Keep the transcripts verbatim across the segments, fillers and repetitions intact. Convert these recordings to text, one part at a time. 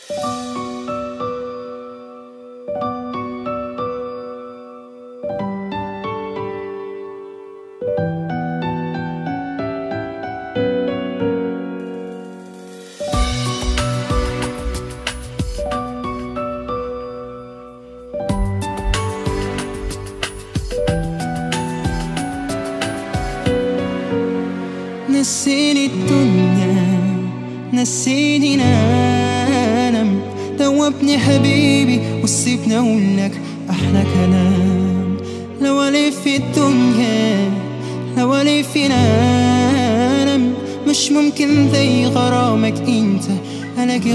نسيني الدنيا نسيني نام، دوبني حبيبي وسيبني اقولك احلى كلام. لو الف الدنيا لو الف نام، مش ممكن زي غرامك انت الاقي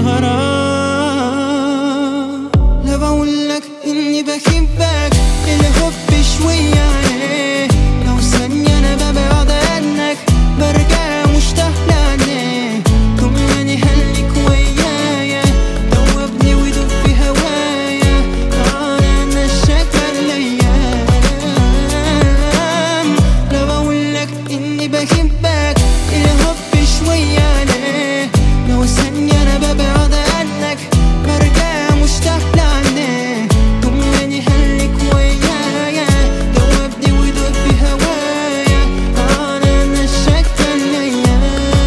غرام. لو بقولك اني بحبك الحب شوية عليه، لو ثانية انا ببعد عنك برجع مشتاق لعناك. طمني خليك ويايا، دوبني ودوب في هوايا، انا نشاك الايام. لو بقولك اني بحبك الحب شوية عليه، لو ثانية انا ببعد عنك برجع مشتاق لعناك. طمني خليك ويايا، دوبني ودوب في هوايا، انا نشاك الايام.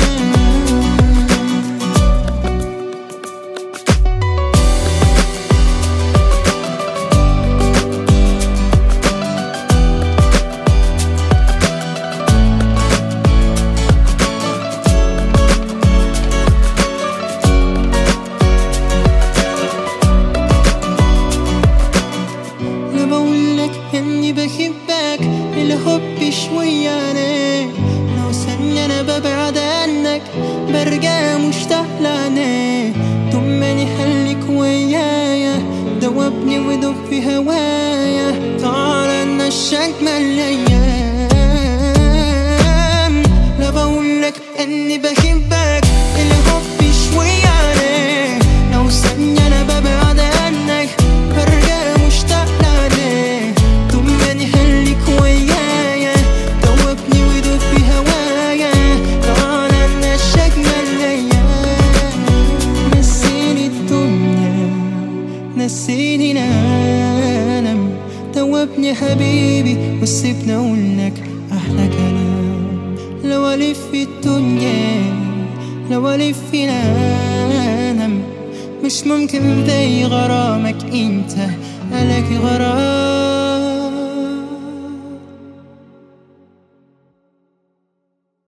لو بقولك اني بحبك الحب شوية عليك، لو ثانية انا ببعد عنك برجع مشتاق لعناك. طمني خليك ويايا، دوبني ودوب في هوايا، تعالى نشاك من الايام. لو بقولك اني بحبك الحب شوية عليك، لو ثانية انا ببعد عنك برجع مشتاق لعناك. طمني خليك ويايا، دوبني ودوب في هوايا، تعالى نشاك من الايام. نسيني الدنيا نسيني نام، دوبني حبيبي وسيبني اقولك احلى كلام. لو الف الدنيا لو الف نام، مش ممكن زي غرامك انت الاقي غرام.